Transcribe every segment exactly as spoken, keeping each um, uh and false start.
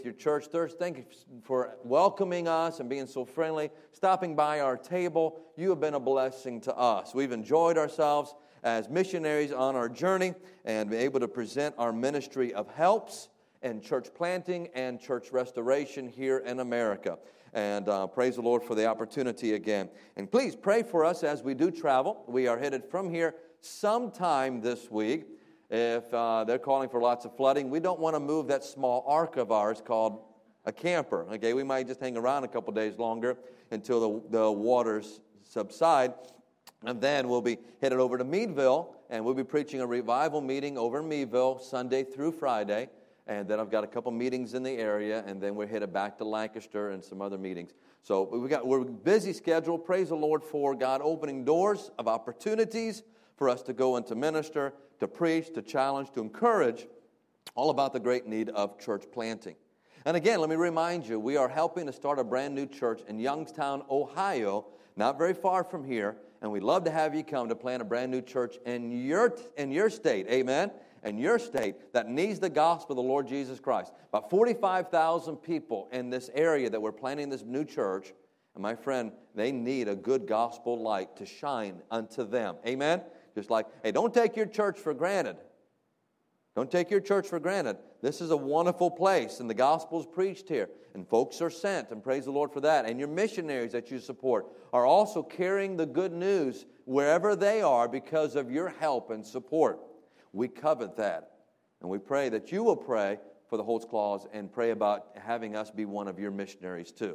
Your church Thursday. Thank you for welcoming us and being so friendly, stopping by our table. You have been a blessing to us. We've enjoyed ourselves as missionaries on our journey and been able to present our ministry of helps and church planting and church restoration here in America. And uh, praise the Lord for the opportunity again. And please pray for us as we do travel. We are headed from here sometime this week. If uh, they're calling for lots of flooding, we don't want to move that small ark of ours called a camper. Okay, we might just hang around a couple days longer until the, the waters subside. And then we'll be headed over to Meadville, and we'll be preaching a revival meeting over in Meadville Sunday through Friday. And then I've got a couple meetings in the area, and then we're headed back to Lancaster and some other meetings. So we got we're busy schedule. Praise the Lord for God opening doors of opportunities for us to go and to minister, to preach, to challenge, to encourage, all about the great need of church planting. And again, let me remind you, we are helping to start a brand new church in Youngstown, Ohio, not very far from here, and we'd love to have you come to plant a brand new church in your, in your state, amen, in your state that needs the gospel of the Lord Jesus Christ. About forty-five thousand people in this area that we're planting this new church, and my friend, they need a good gospel light to shine unto them, amen. Just like, hey, don't take your church for granted. Don't take your church for granted. This is a wonderful place, and the gospel is preached here, and folks are sent, and praise the Lord for that. And your missionaries that you support are also carrying the good news wherever they are because of your help and support. We covet that, and we pray that you will pray for the Holtz Clause and pray about having us be one of your missionaries too.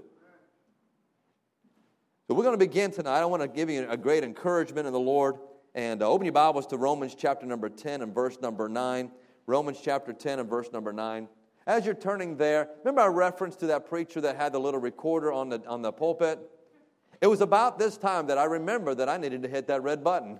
So we're going to begin tonight. I want to give you a great encouragement in the Lord. And uh, open your Bibles to Romans chapter number ten and verse number nine. Romans chapter ten and verse number nine. As you're turning there, remember I referenced to that preacher that had the little recorder on the on the pulpit? It was about this time that I remember that I needed to hit that red button.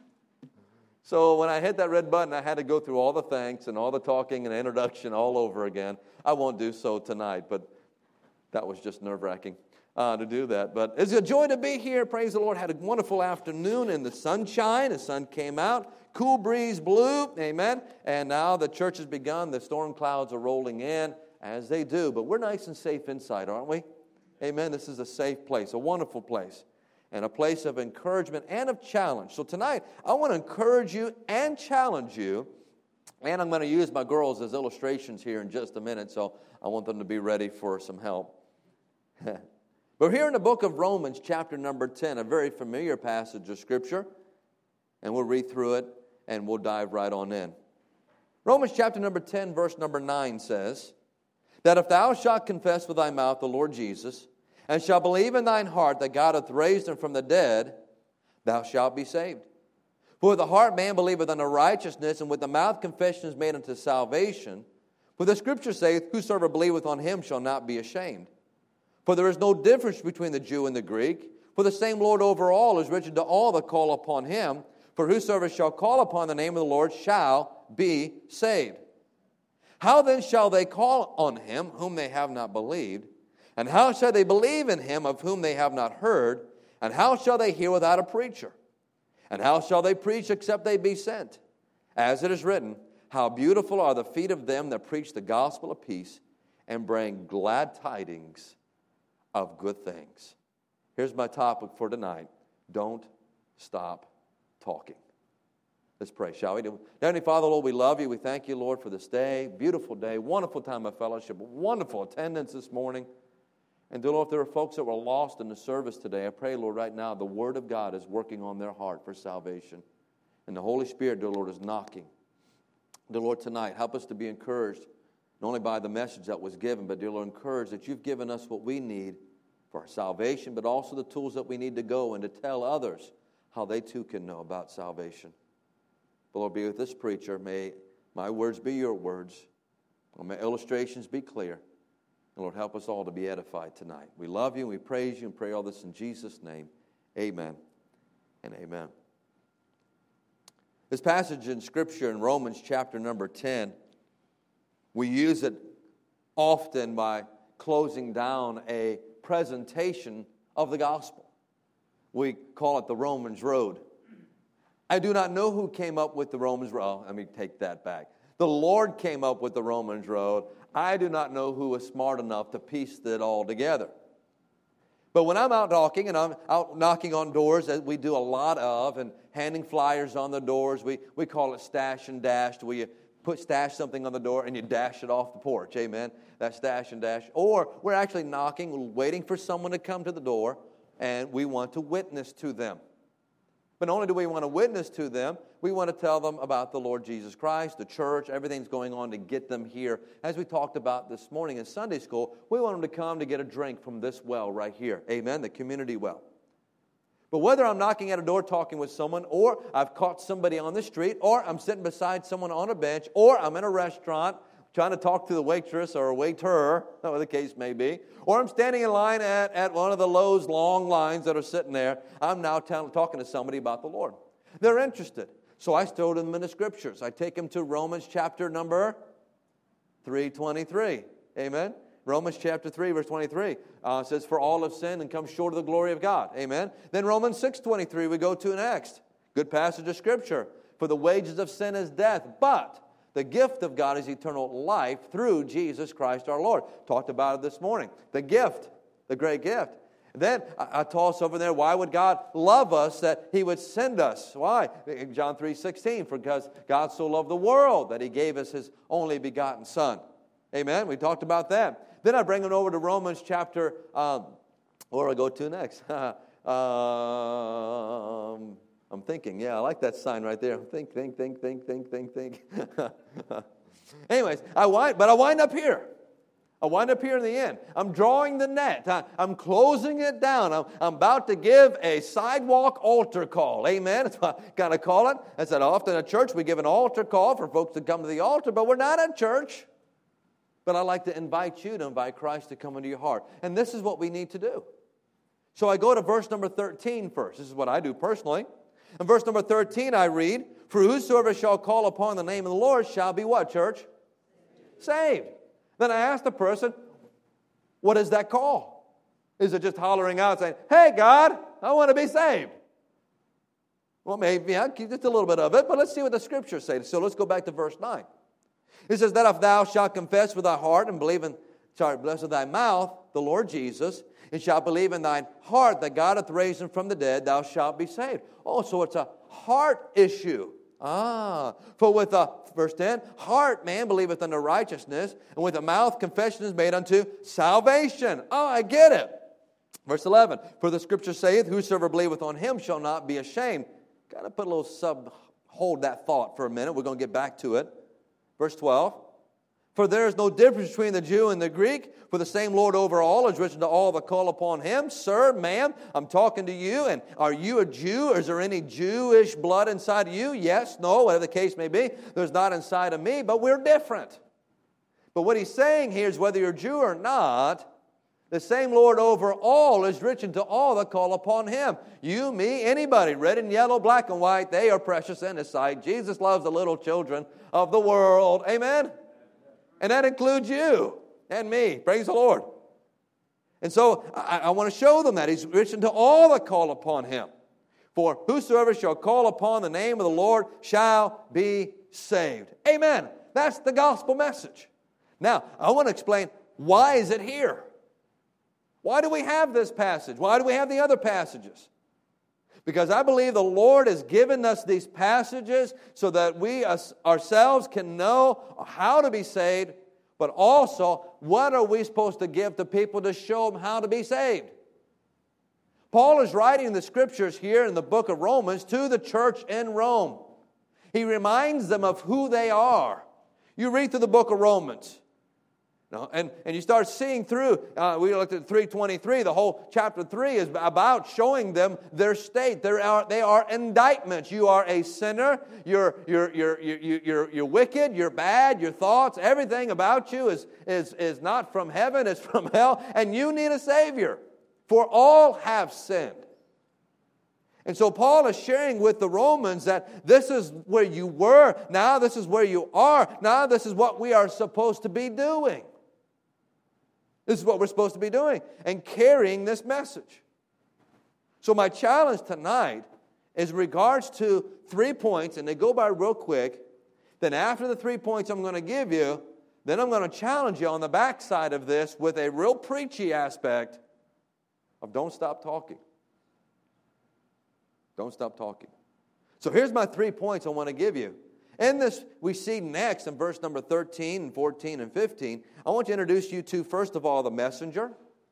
So when I hit that red button, I had to go through all the thanks and all the talking and introduction all over again. I won't do so tonight, but that was just nerve-wracking. Uh, to do that. But it's a joy to be here. Praise the Lord. Had a wonderful afternoon in the sunshine. The sun came out. Cool breeze blew. Amen. And now the church has begun. The storm clouds are rolling in as they do. But we're nice and safe inside, aren't we? Amen. This is a safe place, a wonderful place, and a place of encouragement and of challenge. So tonight, I want to encourage you and challenge you. And I'm going to use my girls as illustrations here in just a minute. So I want them to be ready for some help. But here in the book of Romans, chapter number ten, a very familiar passage of Scripture, and we'll read through it, and we'll dive right on in. Romans chapter number ten, verse number nine says, that if thou shalt confess with thy mouth the Lord Jesus, and shalt believe in thine heart that God hath raised him from the dead, thou shalt be saved. For with the heart man believeth unto righteousness, and with the mouth confession is made unto salvation. For the Scripture saith, whosoever believeth on him shall not be ashamed. For there is no difference between the Jew and the Greek. For the same Lord over all is rich to all that call upon him. For whosoever shall call upon the name of the Lord shall be saved. How then shall they call on him whom they have not believed? And how shall they believe in him of whom they have not heard? And how shall they hear without a preacher? And how shall they preach except they be sent? As it is written, how beautiful are the feet of them that preach the gospel of peace and bring glad tidings of good things. Here's my topic for tonight. Don't stop talking. Let's pray, shall we? Heavenly Father, Lord, we love you. We thank you, Lord, for this day. Beautiful day. Wonderful time of fellowship. Wonderful attendance this morning. And dear Lord, if there are folks that were lost in the service today, I pray, Lord, right now, the Word of God is working on their heart for salvation. And the Holy Spirit, dear Lord, is knocking. Dear Lord, tonight, help us to be encouraged, not only by the message that was given, but dear Lord, encouraged that you've given us what we need for our salvation, but also the tools that we need to go and to tell others how they too can know about salvation. But Lord, be with this preacher. May my words be your words. May my illustrations be clear. And Lord, help us all to be edified tonight. We love you and we praise you and pray all this in Jesus' name. Amen and amen. This passage in Scripture in Romans chapter number ten, we use it often by closing down a presentation of the gospel. We call it the Romans Road. I do not know who came up with the Romans Road. Oh, let me take that back. The Lord came up with the Romans road. I do not know who was smart enough to piece it all together. But when I'm out knocking, and I'm out knocking on doors, as we do a lot of, and handing flyers on the doors, we, we call it stash and dash, where you put stash something on the door and you dash it off the porch, amen? That's stash and dash. Or we're actually knocking, waiting for someone to come to the door, and we want to witness to them. But not only do we want to witness to them, we want to tell them about the Lord Jesus Christ, the church, everything's going on to get them here. As we talked about this morning in Sunday school, we want them to come to get a drink from this well right here. Amen, the community well. But whether I'm knocking at a door talking with someone, or I've caught somebody on the street, or I'm sitting beside someone on a bench, or I'm in a restaurant trying to talk to the waitress or a waiter, whatever the case may be, or I'm standing in line at, at one of the Lowe's long lines that are sitting there, I'm now t- talking to somebody about the Lord. They're interested. So I throw them in the Scriptures. I take them to Romans chapter number three twenty-three. Amen? Romans chapter three, verse twenty-three uh, says, for all have sinned and come short of the glory of God. Amen? Then Romans six twenty-three we go to next. Good passage of Scripture. For the wages of sin is death, but the gift of God is eternal life through Jesus Christ our Lord. Talked about it this morning. The gift, the great gift. Then I, I toss over there, why would God love us that He would send us? Why? John three sixteen, for because God so loved the world that He gave us His only begotten Son. Amen? We talked about that. Then I bring it over to Romans chapter, um, where do I go to next? um... I'm thinking, yeah, I like that sign right there. Think, think, think, think, think, think, think. Anyways, I wind, but I wind up here. I wind up here in the end. I'm drawing the net. I, I'm closing it down. I'm, I'm about to give a sidewalk altar call. Amen? That's what I kind of call it. I said often at church we give an altar call for folks to come to the altar, but we're not at church. But I like to invite you to invite Christ to come into your heart. And this is what we need to do. So I go to verse number thirteen first. This is what I do personally. In verse number thirteen, I read, for whosoever shall call upon the name of the Lord shall be what, church? Saved. Then I asked the person, what is that call? Is it just hollering out saying, hey, God, I want to be saved? Well, maybe, yeah, just a little bit of it, but let's see what the Scriptures say. So let's go back to verse nine. It says that if thou shalt confess with thy heart and believe in, sorry, bless with thy mouth the Lord Jesus, and shalt believe in thine heart that God hath raised him from the dead, thou shalt be saved. Oh, so it's a heart issue. Ah, for with the, verse ten, heart man believeth unto righteousness, and with the mouth confession is made unto salvation. Oh, I get it. Verse eleven, for the Scripture saith, whosoever believeth on him shall not be ashamed. Got to put a little sub, hold that thought for a minute. We're going to get back to it. Verse twelve, for there is no difference between the Jew and the Greek, for the same Lord over all is rich to all that call upon him. Sir, ma'am, I'm talking to you, and are you a Jew? Or is there any Jewish blood inside of you? Yes, no, whatever the case may be. There's not inside of me, but we're different. But what he's saying here is whether you're Jew or not, the same Lord over all is rich unto all that call upon him. You, me, anybody, red and yellow, black and white, they are precious in his sight. Jesus loves the little children of the world. Amen? And that includes you and me. Praise the Lord. And so I, I want to show them that he's rich unto all that call upon him. For whosoever shall call upon the name of the Lord shall be saved. Amen. That's the gospel message. Now, I want to explain, why is it here? Why do we have this passage? Why do we have the other passages? Because I believe the Lord has given us these passages so that we us, ourselves can know how to be saved, but also what are we supposed to give to people to show them how to be saved. Paul is writing the Scriptures here in the book of Romans to the church in Rome. He reminds them of who they are. You read through the book of Romans. No, and, and you start seeing through, uh, we looked at three twenty-three, the whole chapter three is about showing them their state. They are, they are indictments. You are a sinner, you're, you're, you're, you're, you're, you're wicked, you're bad, your thoughts, everything about you is, is, is not from heaven, it's from hell, and you need a Savior. For all have sinned. And so Paul is sharing with the Romans that this is where you were, now this is where you are, now this is what we are supposed to be doing. This is what we're supposed to be doing and carrying this message. So my challenge tonight is in regards to three points, and they go by real quick, Then after the three points I'm going to give you, then I'm going to challenge you on the backside of this with a real preachy aspect of don't stop talking. Don't stop talking. So here's my three points I want to give you. In this, we see next in verse number thirteen and fourteen and fifteen, I want to introduce you to, first of all, the messenger.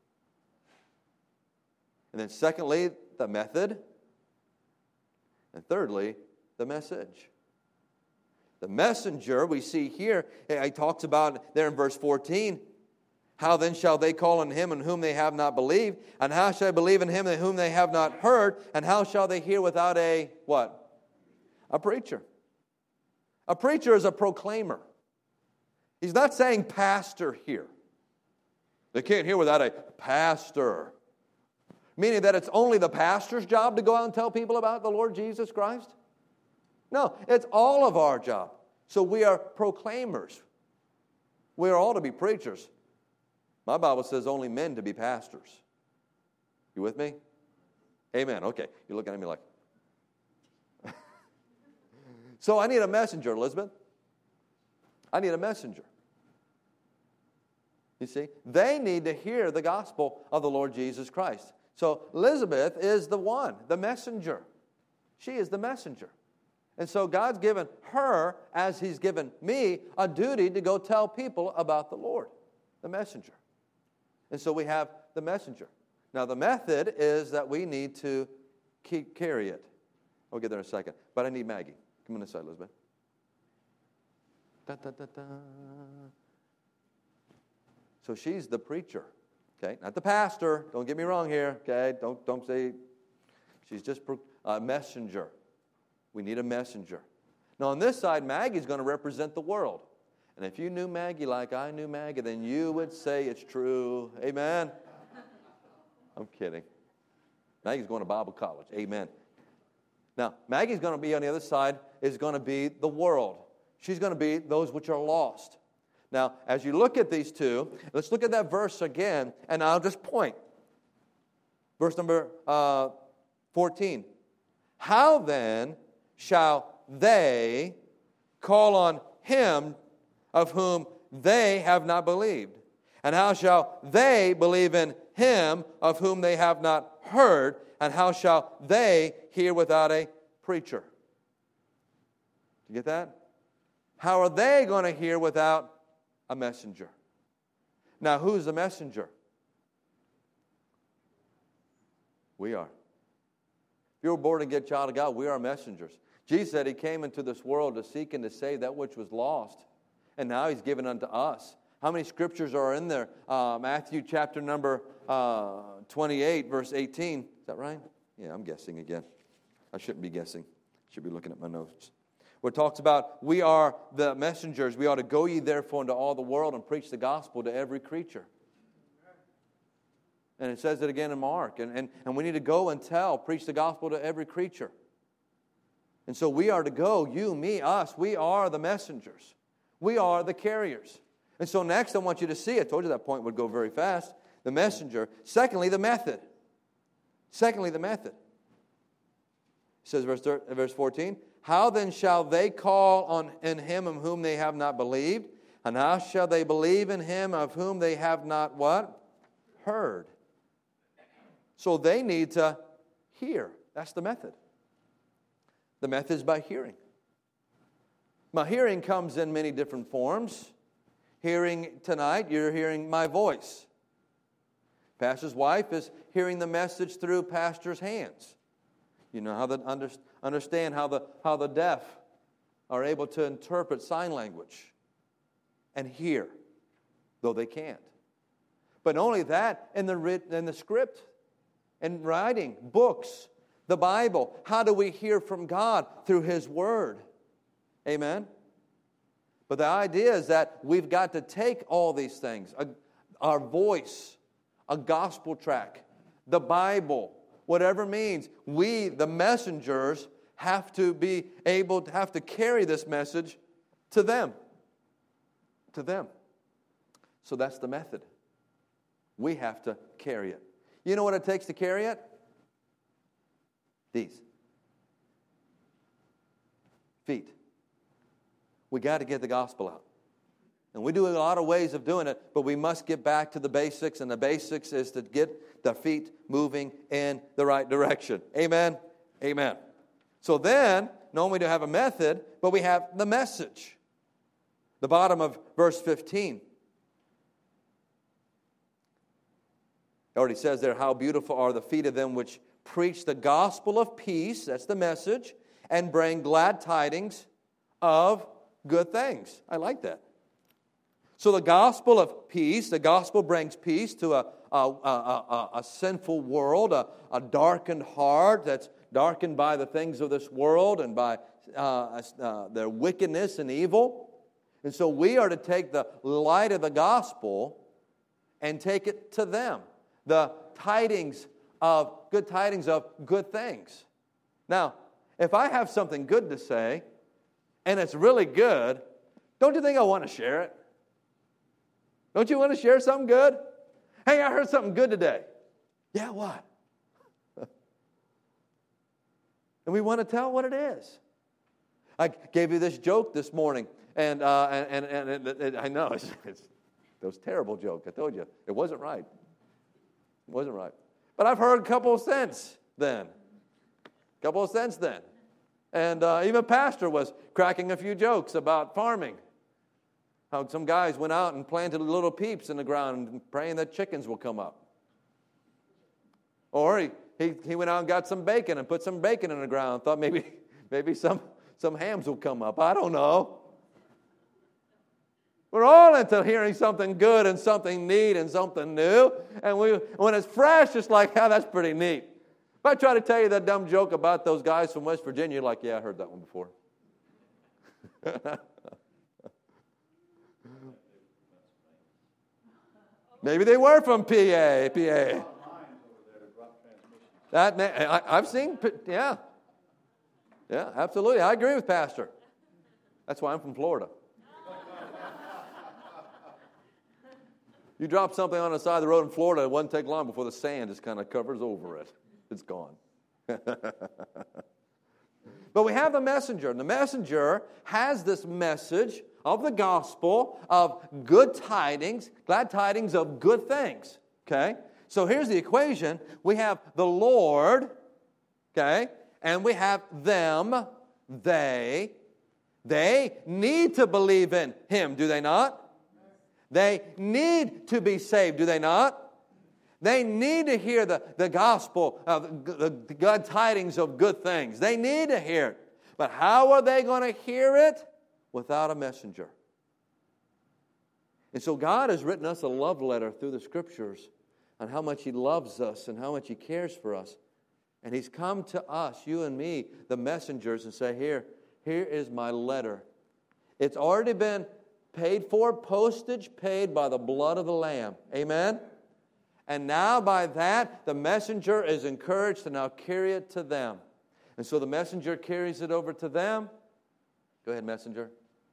And then secondly, the method. And thirdly, the message. The messenger, we see here, he talks about there in verse fourteen, how then shall they call on him in whom they have not believed? And how shall they believe in him in whom they have not heard? And how shall they hear without a, what? A preacher. A preacher is a proclaimer. He's not saying pastor here. They can't hear without a pastor. Meaning that it's only the pastor's job to go out and tell people about the Lord Jesus Christ? No, it's all of our job. So we are proclaimers. We are all to be preachers. My Bible says only men to be pastors. You with me? Amen. Okay. You're looking at me like. So I need a messenger, Elizabeth. I need a messenger. You see? They need to hear the gospel of the Lord Jesus Christ. So Elizabeth is the one, the messenger. She is the messenger. And so God's given her, as He's given me, a duty to go tell people about the Lord, the messenger. And so we have the messenger. Now the method is that we need to keep, carry it. I'll get there in a second. But I need Maggie. Come on this side, Elizabeth. Da, da, da, da. So she's the preacher. Okay, not the pastor. Don't get me wrong here. Okay, don't don't say she's just a messenger. We need a messenger. Now on this side, Maggie's going to represent the world. And if you knew Maggie like I knew Maggie, then you would say it's true. Amen. I'm kidding. Maggie's going to Bible college. Amen. Now Maggie's going to be on the other side. Is going to be the world. She's going to be those which are lost. Now, as you look at these two, let's look at that verse again, and I'll just point. Verse number uh, fourteen. How then shall they call on him of whom they have not believed? And how shall they believe in him of whom they have not heard? And how shall they hear without a preacher? Did you get that? How are they going to hear without a messenger? Now, who's the messenger? We are. If you're a born-again child of God, we are messengers. Jesus said He came into this world to seek and to save that which was lost. And now He's given unto us. How many scriptures are in there? Uh, Matthew chapter number uh, twenty-eight, verse eighteen. Is that right? Yeah, I'm guessing again. I shouldn't be guessing. I should be looking at my notes. Where it talks about we are the messengers. We ought to go ye therefore into all the world and preach the gospel to every creature. And it says it again in Mark. And, and, and we need to go and tell, preach the gospel to every creature. And so we are to go, you, me, us. We are the messengers. We are the carriers. And so next I want you to see, I told you that point would go very fast, the messenger. Secondly, the method. Secondly, the method. It says verse, verse fourteen, how then shall they call on in him of whom they have not believed? And how shall they believe in him of whom they have not what? Heard. So they need to hear. That's the method. The method is by hearing. My hearing comes in many different forms. Hearing tonight, you're hearing my voice. Pastor's wife is hearing the message through pastor's hands. You know how the under, understand how the how the deaf are able to interpret sign language and hear, though they can't. But not only that, in the writ, in the script, in writing, books, the Bible. How do we hear from God? Through His Word. Amen. But the idea is that we've got to take all these things, a, our voice, a gospel track, the Bible. Whatever means, we, the messengers, have to be able to have to carry this message to them. To them. So that's the method. We have to carry it. You know what it takes to carry it? These. Feet. we got to get the gospel out. And we do a lot of ways of doing it, but we must get back to the basics, and the basics is to get the feet moving in the right direction. Amen? Amen. So then, not only do we have a method, but we have the message. The bottom of verse fifteen. It already says there, how beautiful are the feet of them which preach the gospel of peace, that's the message, and bring glad tidings of good things. I like that. So the gospel of peace, the gospel brings peace to a, a, a, a, a sinful world, a, a darkened heart that's darkened by the things of this world and by uh, uh, their wickedness and evil. And so we are to take the light of the gospel and take it to them. The tidings of, good tidings of good things. Now, if I have something good to say, and it's really good, don't you think I want to share it? Don't you want to share something good? Hey, I heard something good today. Yeah, what? And we want to tell what it is. I gave you this joke this morning, and uh, and, and, and it, it, I know, it's, it's, it was a terrible joke. I told you, it wasn't right. It wasn't right. But I've heard a couple since then. A couple since then. And uh, even Pastor was cracking a few jokes about farming. How some guys went out and planted little peeps in the ground and praying that chickens will come up. Or he, he, he went out and got some bacon and put some bacon in the ground and thought maybe, maybe some, some hams will come up. I don't know. We're all into hearing something good and something neat and something new. And we, when it's fresh, it's like, oh, that's pretty neat. If I try to tell you that dumb joke about those guys from West Virginia, you're like, yeah, I heard that one before. Maybe they were from P A, P A. That, I, I've seen, yeah. Yeah, absolutely. I agree with Pastor. That's why I'm from Florida. You drop something on the side of the road in Florida, it wouldn't take long before the sand just kind of covers over it. It's gone. But we have the messenger, and the messenger has this message of the gospel of good tidings, glad tidings of good things. Okay? So here's the equation. We have the Lord, okay, and we have them, they. They need to believe in Him, do they not? They need to be saved, do they not? They need to hear the, the gospel, of the, the good tidings of good things. They need to hear it. But how are they going to hear it? Without a messenger. And so God has written us a love letter through the Scriptures on how much He loves us and how much He cares for us. And He's come to us, you and me, the messengers, and say, here, here is my letter. It's already been paid for, postage paid by the blood of the Lamb. Amen? And now by that, the messenger is encouraged to now carry it to them. And so the messenger carries it over to them. Go ahead, messenger.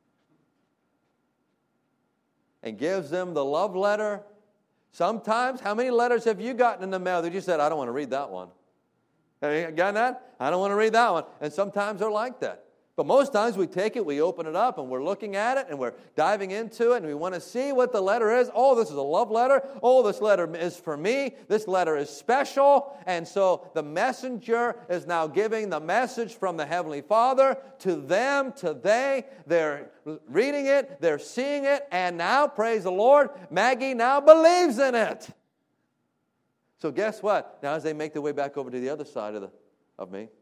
And gives them the love letter. Sometimes, how many letters have you gotten in the mail that you said, I don't want to read that one? Have you gotten that? I don't want to read that one. And sometimes they're like that. But most times we take it, we open it up, and we're looking at it, and we're diving into it, and we want to see what the letter is. Oh, this is a love letter. Oh, this letter is for me. This letter is special. And so the messenger is now giving the message from the Heavenly Father to them, to they. They're reading it, they're seeing it, and now, praise the Lord, Maggie now believes in it. So guess what? Now as they make their way back over to the other side of, the, of me,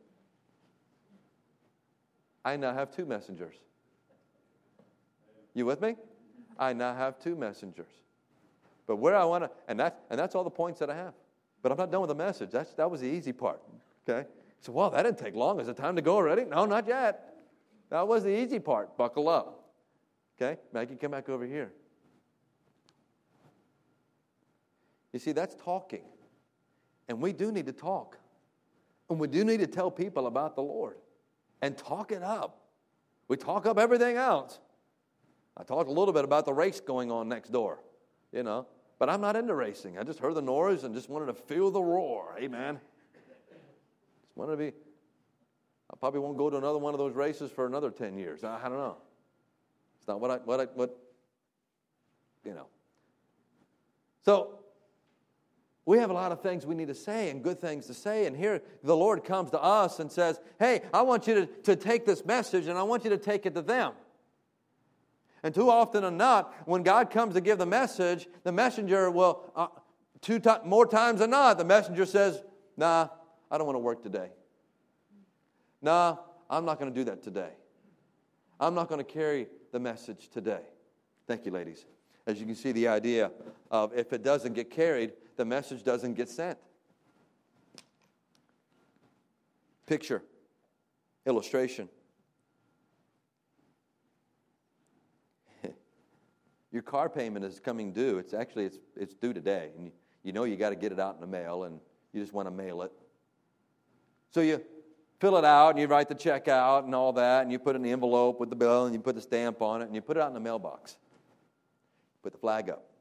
I now have two messengers. You with me? I now have two messengers. But where I want to, and that's, and that's all the points that I have. But I'm not done with the message. That's, that was the easy part. Okay? So, well, that didn't take long. Is it time to go already? No, not yet. That was the easy part. Buckle up. Okay? Maggie, come back over here. You see, that's talking. And we do need to talk. And we do need to tell people about the Lord. And talk it up. We talk up everything else. I talked a little bit about the race going on next door, you know. But I'm not into racing. I just heard the noise and just wanted to feel the roar. Amen. Just wanted to be, I probably won't go to another one of those races for another ten years. I, I don't know. not what I, what I, what, you know. So, we have a lot of things we need to say and good things to say. And here the Lord comes to us and says, hey, I want you to, to take this message and I want you to take it to them. And too often than not, when God comes to give the message, the messenger will, uh, two to- more times than not, the messenger says, nah, I don't want to work today. Nah, I'm not going to do that today. I'm not going to carry the message today. Thank you, ladies. As you can see, the idea of if it doesn't get carried, the message doesn't get sent. Picture, illustration. Your car payment is coming due. It's actually, it's, it's due today. And you, you know you got to get it out in the mail, and you just want to mail it. So you fill it out, and you write the check out and all that, and you put it in the envelope with the bill, and you put the stamp on it, and you put it out in the mailbox. Put the flag up.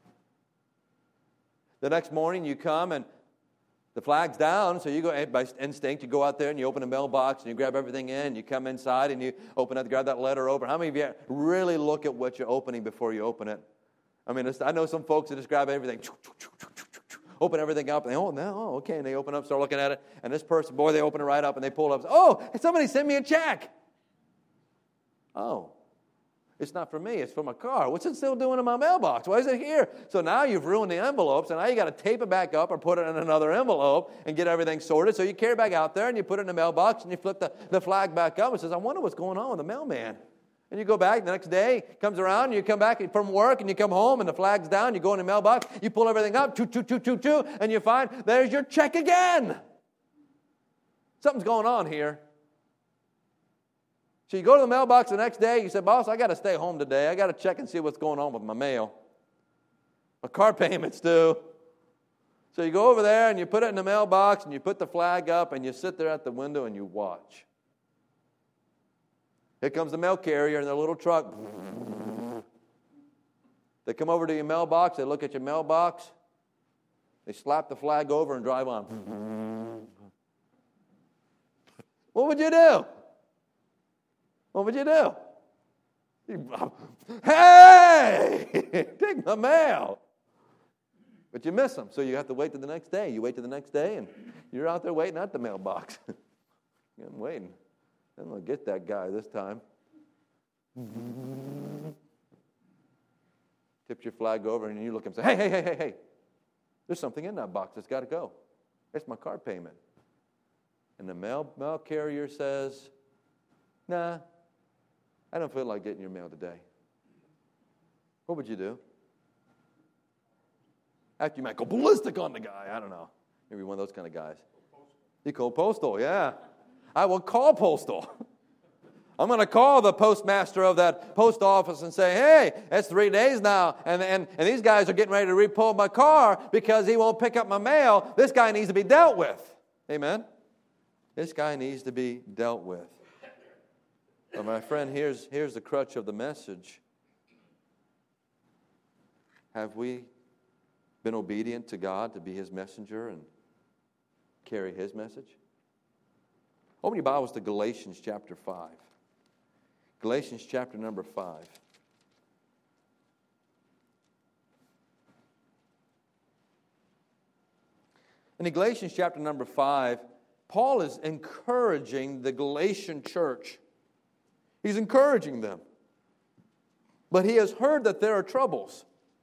The next morning you come and the flag's down, so you go, by instinct, you go out there and you open the mailbox and you grab everything in, you come inside and you open it, grab that letter open. How many of you really look at what you're opening before you open it? I mean, I know some folks that just grab everything, open everything up, and they, oh, no, oh, okay, and they open up, start looking at it, and this person, boy, they open it right up and they pull it up, oh, somebody sent me a check. Oh. It's not for me, it's for my car. What's it still doing in my mailbox? Why is it here? So now you've ruined the envelopes, and now you got to tape it back up or put it in another envelope and get everything sorted. So you carry it back out there, and you put it in the mailbox, and you flip the, the flag back up and says, I wonder what's going on with the mailman. And you go back the next day, comes around, and you come back from work, and you come home, and the flag's down, you go in the mailbox, you pull everything up, choo, choo, choo, choo, choo, and you find there's your check again. Something's going on here. So you go to the mailbox the next day, you say, boss, I got to stay home today. I got to check and see what's going on with my mail. My car payments due. So you go over there and you put it in the mailbox and you put the flag up and you sit there at the window and you watch. Here comes the mail carrier in their little truck. They come over to your mailbox, they look at your mailbox, they slap the flag over and drive on. What would you do? What would you do? Hey, take my mail. But you miss them, so you have to wait till the next day. You wait till the next day, and you're out there waiting at the mailbox. I'm waiting. I'm going to get that guy this time. Tips your flag over, and you look and say, hey, hey, hey, hey, hey. There's something in that box that's got to go. It's my car payment. And the mail, mail carrier says, nah, I don't feel like getting your mail today. What would you do? After you might go ballistic on the guy. I don't know. Maybe one of those kind of guys. You call postal, yeah. I will call postal. I'm going to call the postmaster of that post office and say, hey, it's three days now, and, and, and these guys are getting ready to repull my car because he won't pick up my mail. This guy needs to be dealt with. Amen? This guy needs to be dealt with. But my friend, here's, here's the crutch of the message. Have we been obedient to God to be His messenger and carry His message? Open your Bibles to Galatians chapter five. Galatians chapter number five. And in Galatians chapter number five, Paul is encouraging the Galatian church. He's encouraging them. But he has heard that there are troubles.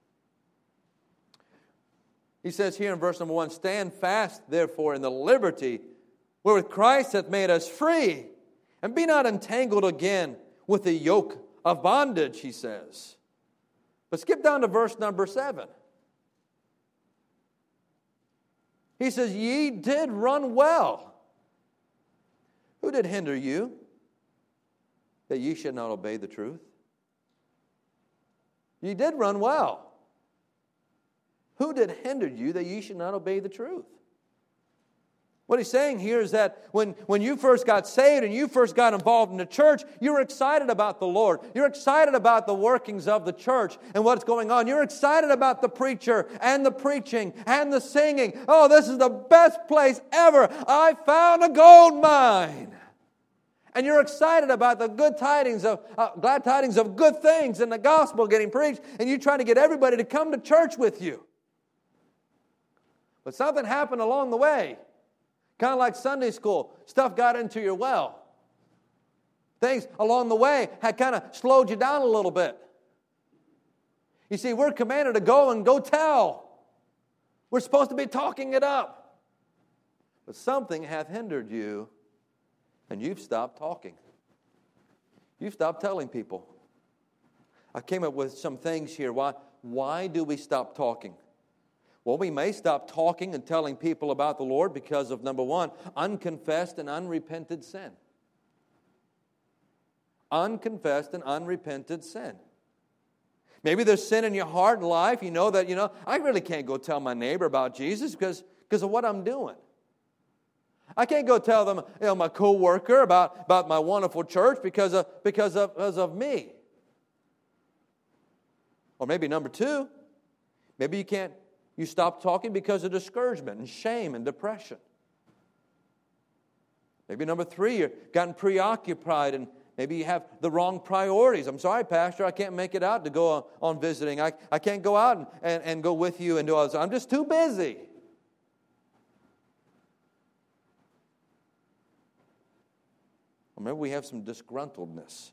He says here in verse number one, stand fast, therefore, in the liberty wherewith Christ hath made us free, and be not entangled again with the yoke of bondage, he says. But skip down to verse number seven. He says, ye did run well. Who did hinder you that ye should not obey the truth? Ye did run well. Who did hinder you that ye should not obey the truth? What he's saying here is that when, when you first got saved and you first got involved in the church, you were excited about the Lord. You're excited about the workings of the church and what's going on. You're excited about the preacher and the preaching and the singing. Oh, this is the best place ever. I found a gold mine. And you're excited about the good tidings of, uh, glad tidings of good things and the gospel getting preached. And you're trying to get everybody to come to church with you. But something happened along the way. Kind of like Sunday school. Stuff got into your well. Things along the way had kind of slowed you down a little bit. You see, we're commanded to go and go tell. We're supposed to be talking it up. But something hath hindered you, and you've stopped talking. You've stopped telling people. I came up with some things here. Why, why do we stop talking? Well, we may stop talking and telling people about the Lord because of, number one, unconfessed and unrepented sin. Unconfessed and unrepented sin. Maybe there's sin in your heart and life. You know that, you know, I really can't go tell my neighbor about Jesus because, because of what I'm doing. I can't go tell them, you know, my co-worker about, about my wonderful church because of, because of, because of me. Or maybe number two, maybe you can't, you stop talking because of discouragement and shame and depression. Maybe number three, you've gotten preoccupied and maybe you have the wrong priorities. I'm sorry, Pastor, I can't make it out to go on, on visiting. I, I can't go out and, and, and go with you and do all this. I'm just too busy. Or maybe we have some disgruntledness.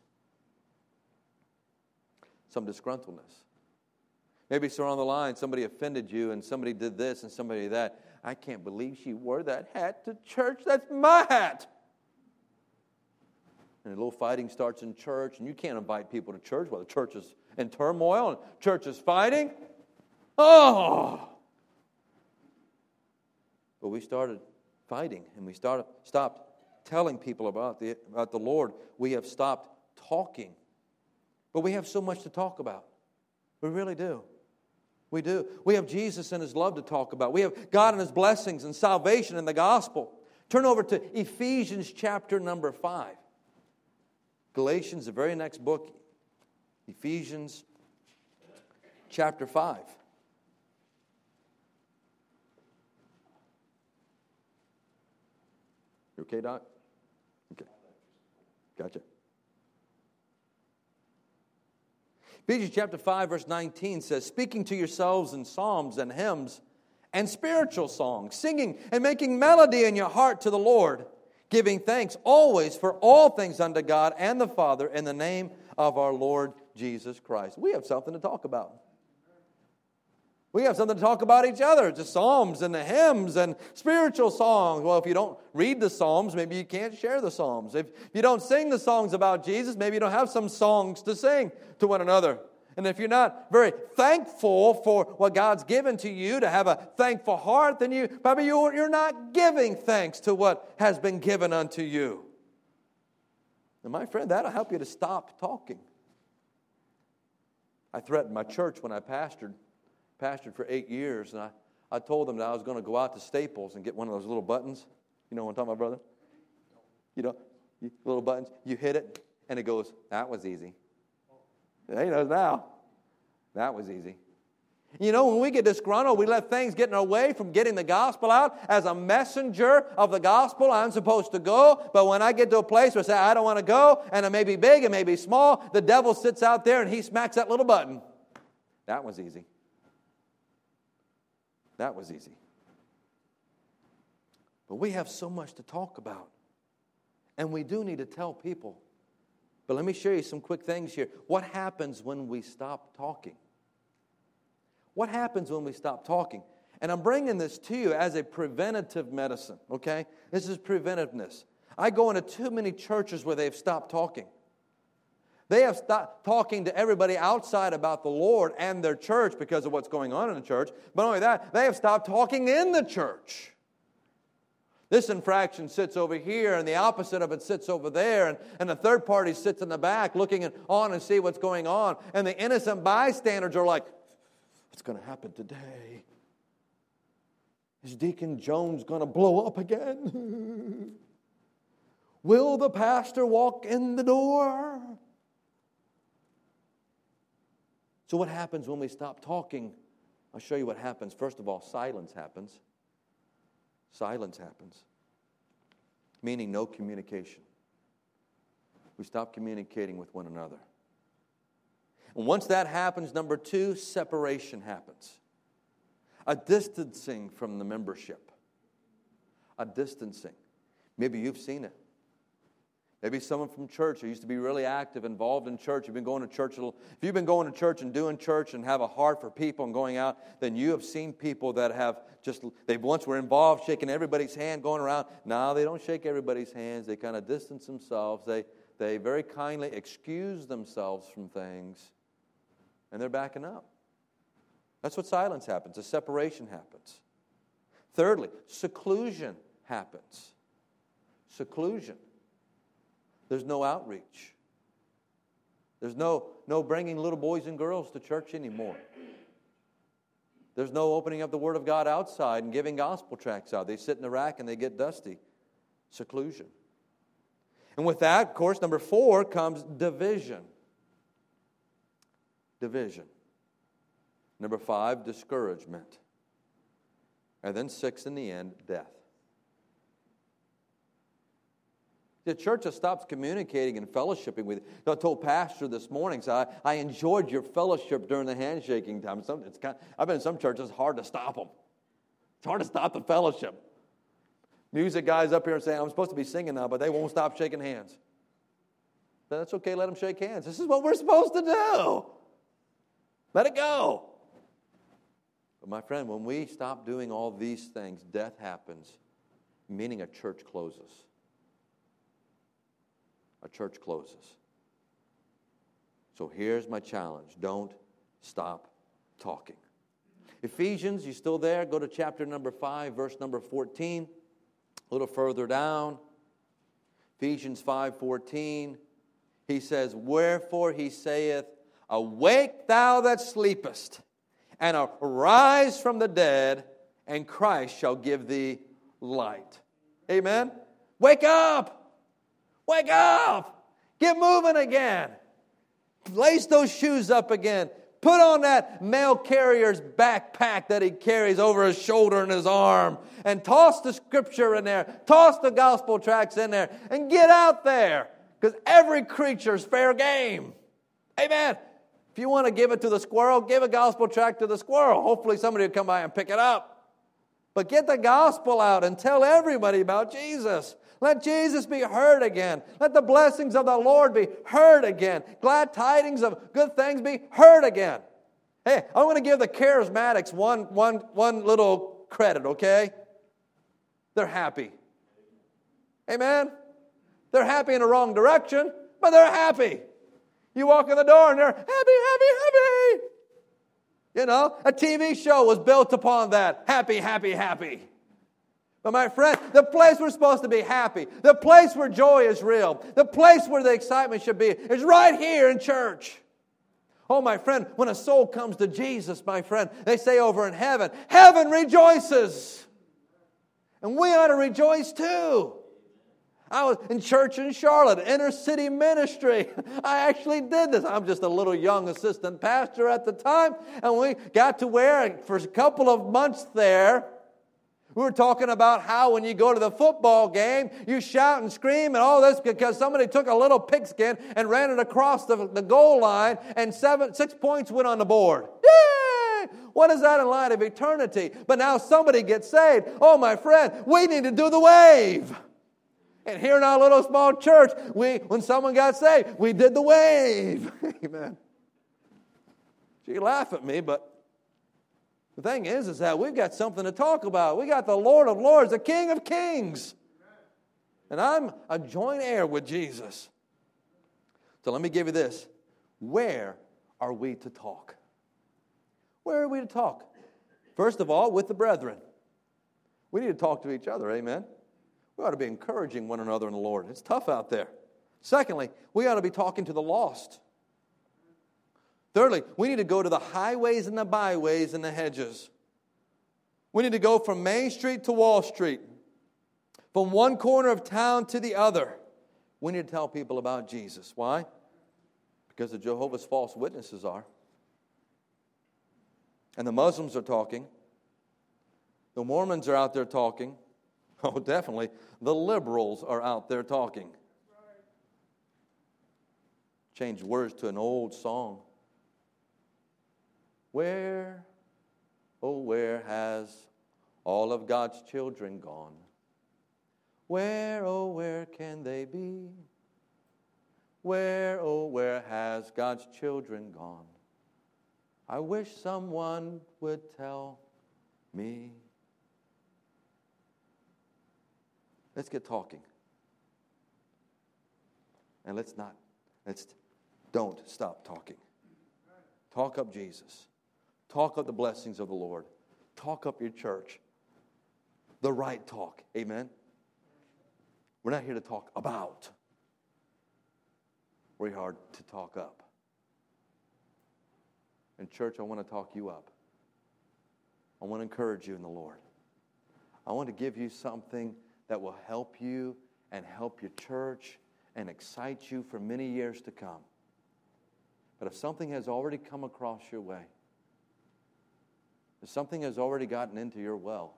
Some disgruntledness. Maybe it's on the line, somebody offended you and somebody did this and somebody that. I can't believe she wore that hat to church. That's my hat. And a little fighting starts in church, and you can't invite people to church while the church is in turmoil and church is fighting. Oh! But we started fighting, and we started stopped telling people about the, about the Lord. We have stopped talking. But we have so much to talk about. We really do. We do. We have Jesus and His love to talk about. We have God and His blessings and salvation in the gospel. Turn over to Ephesians chapter number five. Galatians, the very next book, Ephesians chapter five. You okay, Doc? Okay. Gotcha. Ephesians chapter five, verse nineteen says, speaking to yourselves in psalms and hymns and spiritual songs, singing and making melody in your heart to the Lord, giving thanks always for all things unto God and the Father in the name of our Lord Jesus Christ. We have something to talk about. We have something to talk about each other. The psalms and the hymns and spiritual songs. Well, if you don't read the psalms, maybe you can't share the psalms. If you don't sing the songs about Jesus, maybe you don't have some songs to sing to one another. And if you're not very thankful for what God's given to you, to have a thankful heart, then you probably you're not giving thanks to what has been given unto you. And my friend, that'll help you to stop talking. I threatened my church when I pastored, pastored for eight years, and I, I told them that I was going to go out to Staples and get one of those little buttons. You know what I'm talking about, brother? You know, you, little buttons. You hit it, and it goes, that was easy. He knows now. That was easy. You know, when we get disgruntled, we let things get in our way from getting the gospel out. As a messenger of the gospel, I'm supposed to go. But when I get to a place where I say, I don't want to go, and it may be big, it may be small, the devil sits out there and he smacks that little button. That was easy. That was easy. But we have so much to talk about. And we do need to tell people. But let me show you some quick things here. What happens when we stop talking? What happens when we stop talking? And I'm bringing this to you as a preventative medicine, okay? This is preventiveness. I go into too many churches where they've stopped talking. They have stopped talking to everybody outside about the Lord and their church because of what's going on in the church. But not only that, they have stopped talking in the church. This infraction sits over here, and the opposite of it sits over there, and, and the third party sits in the back looking on and see what's going on. And the innocent bystanders are like, what's going to happen today? Is Deacon Jones going to blow up again? Will the pastor walk in the door? So what happens when we stop talking? I'll show you what happens. First of all, silence happens. Silence happens, meaning no communication. We stop communicating with one another. And once that happens, number two, separation happens. A distancing from the membership. A distancing. Maybe you've seen it. Maybe someone from church who used to be really active, involved in church. You've been going to church a little. If you've been going to church and doing church and have a heart for people and going out, then you have seen people that have just, they once were involved, shaking everybody's hand, going around. Now they don't shake everybody's hands. They kind of distance themselves. They, they very kindly excuse themselves from things, and they're backing up. That's what silence happens. A separation happens. Thirdly, seclusion happens. Seclusion. There's no outreach. There's no, no bringing little boys and girls to church anymore. There's no opening up the Word of God outside and giving gospel tracts out. They sit in the rack and they get dusty. Seclusion. And with that, of course, number four comes division. Division. Number five, discouragement. And then six, in the end, death. The church just stops communicating and fellowshipping with you. I told Pastor this morning, so I, I enjoyed your fellowship during the handshaking time. Some, it's kind of, I've been in some churches, it's hard to stop them. It's hard to stop the fellowship. Music guys up here saying, I'm supposed to be singing now, but they won't stop shaking hands. But that's okay, let them shake hands. This is what we're supposed to do. Let it go. But my friend, when we stop doing all these things, death happens, meaning a church closes. A church closes. So here's my challenge. Don't stop talking. Ephesians, you still there? Go to chapter number five, verse number fourteen. A little further down. Ephesians five fourteen. He says, wherefore he saith, awake thou that sleepest, and arise from the dead, and Christ shall give thee light. Amen? Wake up! Wake up! Get moving again. Lace those shoes up again. Put on that mail carrier's backpack that he carries over his shoulder and his arm. And toss the scripture in there. Toss the gospel tracts in there. And get out there. Because every creature's fair game. Amen. If you want to give it to the squirrel, give a gospel tract to the squirrel. Hopefully somebody will come by and pick it up. But get the gospel out and tell everybody about Jesus. Let Jesus be heard again. Let the blessings of the Lord be heard again. Glad tidings of good things be heard again. Hey, I want to give the charismatics one, one, one little credit, okay? They're happy. Amen? They're happy in the wrong direction, but they're happy. You walk in the door and they're happy, happy, happy. You know, a T V show was built upon that. Happy, happy, happy. But my friend, the place we're supposed to be happy, the place where joy is real, the place where the excitement should be, is right here in church. Oh, my friend, when a soul comes to Jesus, my friend, they say over in heaven, heaven rejoices. And we ought to rejoice too. I was in church in Charlotte, inner city ministry. I actually did this. I'm just a little young assistant pastor at the time. And we got to where, for a couple of months there, we were talking about how when you go to the football game, you shout and scream and all this because somebody took a little pigskin and ran it across the, the goal line and seven, six points went on the board. Yay! What is that in light of eternity? But now somebody gets saved. Oh, my friend, we need to do the wave. And here in our little small church, we when someone got saved, we did the wave. Amen. You laugh at me, but the thing is, is that we've got something to talk about. We got the Lord of Lords, the King of Kings. And I'm a joint heir with Jesus. So let me give you this. Where are we to talk? Where are we to talk? First of all, with the brethren. We need to talk to each other, amen? We ought to be encouraging one another in the Lord. It's tough out there. Secondly, we ought to be talking to the lost. Thirdly, we need to go to the highways and the byways and the hedges. We need to go from Main Street to Wall Street, from one corner of town to the other. We need to tell people about Jesus. Why? Because the Jehovah's false witnesses are. And the Muslims are talking. The Mormons are out there talking. Oh, definitely. The liberals are out there talking. Change words to an old song. Where, oh, where has all of God's children gone? Where, oh, where can they be? Where, oh, where has God's children gone? I wish someone would tell me. Let's get talking. And let's not, let's don't stop talking. Talk up Jesus. Talk up the blessings of the Lord. Talk up your church. The right talk. Amen? We're not here to talk about. We're here to talk up. And church, I want to talk you up. I want to encourage you in the Lord. I want to give you something that will help you and help your church and excite you for many years to come. But if something has already come across your way, if something has already gotten into your well,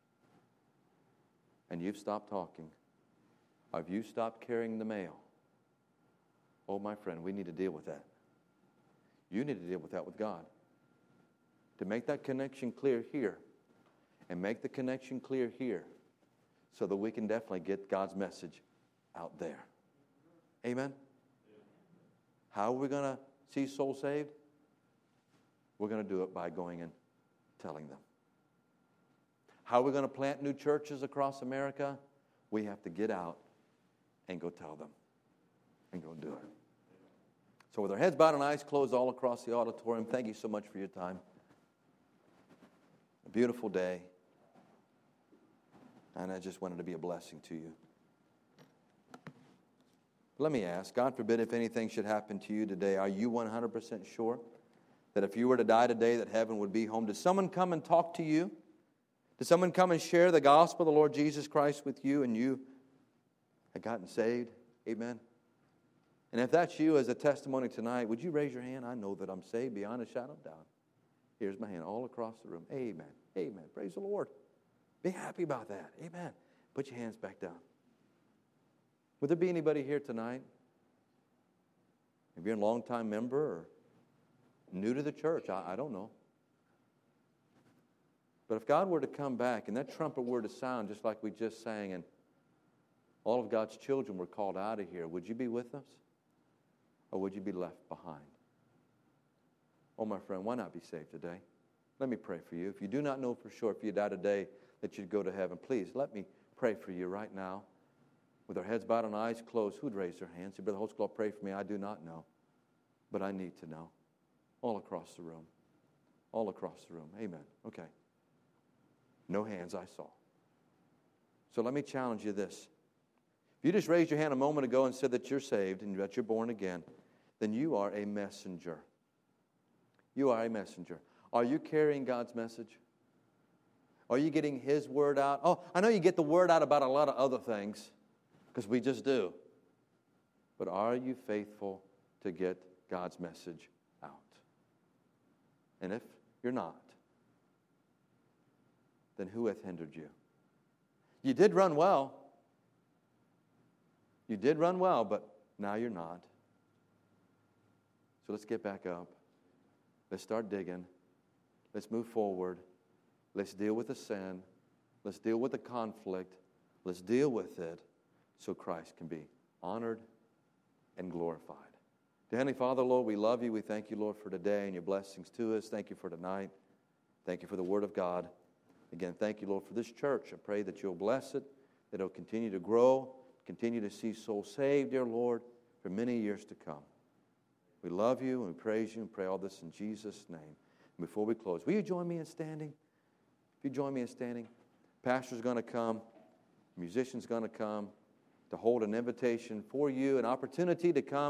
and you've stopped talking, or if you stopped carrying the mail, oh, my friend, we need to deal with that. You need to deal with that with God. To make that connection clear here, and make the connection clear here, so that we can definitely get God's message out there. Amen? How are we going to see souls saved? We're going to do it by going and telling them. How are we going to plant new churches across America? We have to get out and go tell them and go do it. So with our heads bowed and eyes closed all across the auditorium, thank you so much for your time. A beautiful day. And I just wanted to be a blessing to you. Let me ask, God forbid if anything should happen to you today, are you one hundred percent sure that if you were to die today that heaven would be home? Did someone come and talk to you? Did someone come and share the gospel of the Lord Jesus Christ with you and you had gotten saved? Amen. And if that's you as a testimony tonight, would you raise your hand? I know that I'm saved beyond a shadow of doubt. Here's my hand all across the room. Amen. Amen. Praise the Lord. Be happy about that. Amen. Put your hands back down. Would there be anybody here tonight? If you're a long-time member or new to the church, I, I don't know. But if God were to come back and that trumpet were to sound just like we just sang and all of God's children were called out of here, would you be with us? Or would you be left behind? Oh, my friend, why not be saved today? Let me pray for you. If you do not know for sure, if you die today, that you'd go to heaven, please let me pray for you right now. With our heads bowed and eyes closed, who'd raise their hands? Say, Brother Holtzclaw, pray for me. I do not know, but I need to know. All across the room. All across the room. Amen. Okay. No hands I saw. So let me challenge you this. If you just raised your hand a moment ago and said that you're saved and that you're born again, then you are a messenger. You are a messenger. Are you carrying God's message? Are you getting His word out? Oh, I know you get the word out about a lot of other things, because we just do. But are you faithful to get God's message out? And if you're not, then who hath hindered you? You did run well. You did run well, but now you're not. So let's get back up. Let's start digging. Let's move forward. Let's deal with the sin. Let's deal with the conflict. Let's deal with it so Christ can be honored and glorified. Dear Heavenly Father, Lord, we love you. We thank you, Lord, for today and your blessings to us. Thank you for tonight. Thank you for the Word of God. Again, thank you, Lord, for this church. I pray that you'll bless it, that it'll continue to grow, continue to see souls saved, dear Lord, for many years to come. We love you and we praise you and pray all this in Jesus' name. And before we close, will you join me in standing? If you join me in standing, pastor's going to come, musician's going to come to hold an invitation for you, an opportunity to come